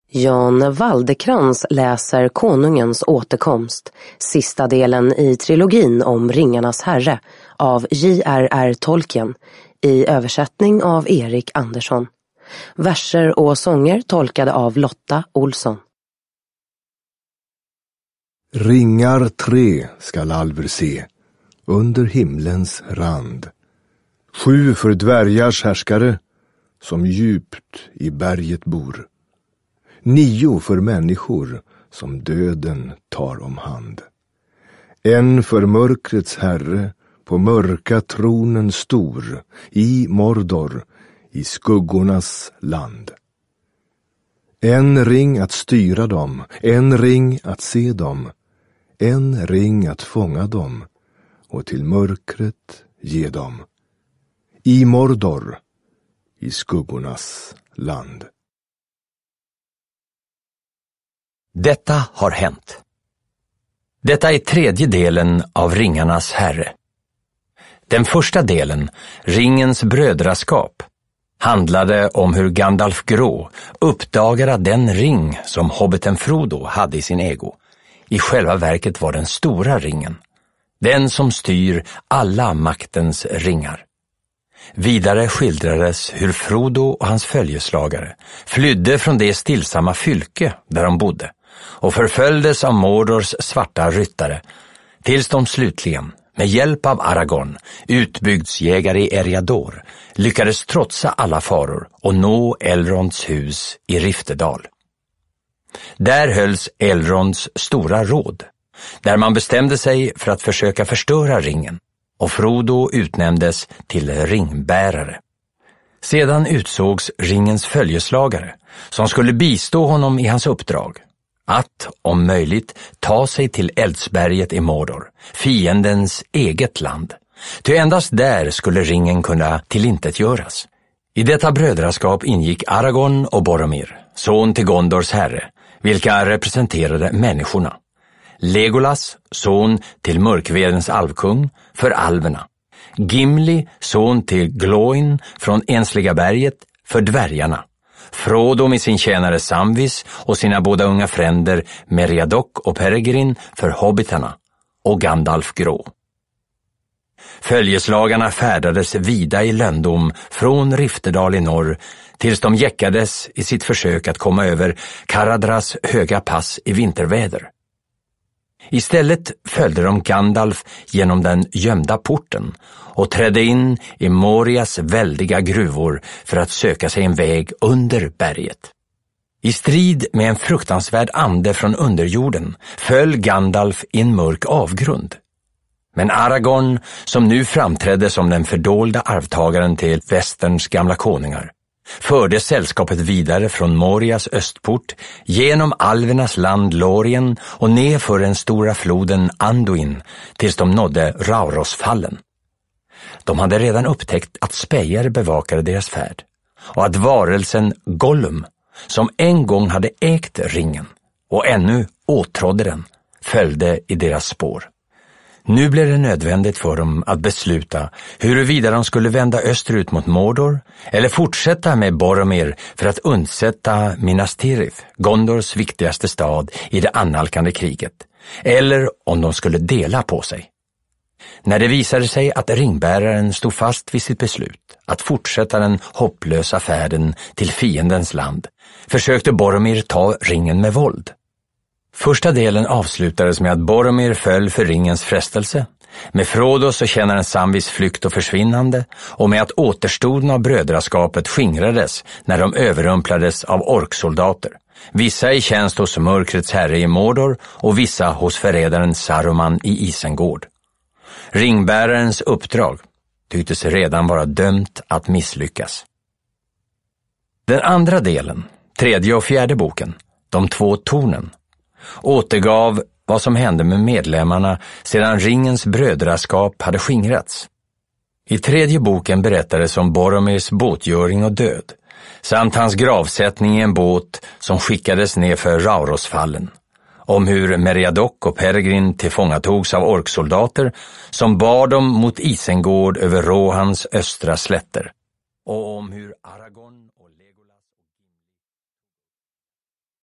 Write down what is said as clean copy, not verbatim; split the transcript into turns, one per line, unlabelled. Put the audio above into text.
Jan Waldekrans läser Konungens återkomst, sista delen i trilogin om Ringarnas herre av J.R.R. Tolkien, i översättning av Erik Andersson. Verser och sånger tolkade av Lotta Olsson.
Ringar 3 skall Alver se, under himlens rand. 7 för dvärgars härskare, som djupt i berget bor. 9 för människor, som döden tar om hand. 1 för mörkrets herre, på mörka tronen stor, i Mordor, i skuggornas land. 1 ring att styra dem, 1 ring att se dem, 1 ring att fånga dem, och till mörkret ge dem. I Mordor, i skuggornas land.
Detta har hänt. Detta är 3:e delen av Ringarnas herre. Den första delen, Ringens brödraskap, handlade om hur Gandalf Grå uppdagade att den ring som hobbiten Frodo hade i sin ägo i själva verket var den stora ringen, den som styr alla maktens ringar. Vidare skildrades hur Frodo och hans följeslagare flydde från det stillsamma fylke där de bodde och förföljdes av Mordors svarta ryttare, tills de slutligen, med hjälp av Aragorn, utbygdsjägare i Eriador, lyckades trotsa alla faror och nå Elronds hus i Riftedal. Där hölls Elronds stora råd, där man bestämde sig för att försöka förstöra ringen, och Frodo utnämndes till ringbärare. Sedan utsågs ringens följeslagare, som skulle bistå honom i hans uppdrag, att, om möjligt, ta sig till Eldsberget i Mordor, fiendens eget land. Ty endast där skulle ringen kunna tillintetgöras. I detta brödraskap ingick Aragorn och Boromir, son till Gondors herre, vilka representerade människorna. Legolas, son till Mörkvedens alvkung, för alverna. Gimli, son till Glóin från Ensliga berget, för dvärgarna. Frodo med sin tjänare Samvis och sina båda unga fränder Meriadoc och Peregrin för hobbitarna, och Gandalf Grå. Följeslagarna färdades vida i löndom från Riftedal i norr tills de jäckades i sitt försök att komma över Karadras höga pass i vinterväder. Istället följde de Gandalf genom den gömda porten och trädde in i Morias väldiga gruvor för att söka sig en väg under berget. I strid med en fruktansvärd ande från underjorden föll Gandalf i en mörk avgrund. Men Aragorn, som nu framträdde som den fördolda arvtagaren till västerns gamla konungar, förde sällskapet vidare från Morias östport genom alvernas land Lórien och ner för den stora floden Anduin tills de nådde Raurosfallen. De hade redan upptäckt att spejar bevakade deras färd och att varelsen Gollum, som en gång hade ägt ringen och ännu åtrådde den, följde i deras spår. Nu blev det nödvändigt för dem att besluta huruvida de skulle vända österut mot Mordor eller fortsätta med Boromir för att undsätta Minas Tirith, Gondors viktigaste stad i det annalkande kriget, eller om de skulle dela på sig. När det visade sig att ringbäraren stod fast vid sitt beslut att fortsätta den hopplösa färden till fiendens land, försökte Boromir ta ringen med våld. Första delen avslutades med att Boromir föll för ringens frestelse, med Frodos och tjänaren Samvis flykt och försvinnande, och med att återstoden av brödraskapet skingrades när de överrumplades av orksoldater, vissa i tjänst hos mörkrets herre i Mordor och vissa hos förrädaren Saruman i Isengård. Ringbärarens uppdrag tycktes redan vara dömt att misslyckas. Den andra delen, 3:e och 4:e boken, De 2 tornen, återgav vad som hände med medlemmarna sedan ringens brödraskap hade skingrats. I 3:e boken berättades om Boromirs båtgöring och död, samt hans gravsättning i en båt som skickades ner för Raurosfallen, om hur Meriadoc och Peregrin tillfångatogs av orksoldater som bar dem mot Isengård över Rohans östra slätter, och om hur Aragorn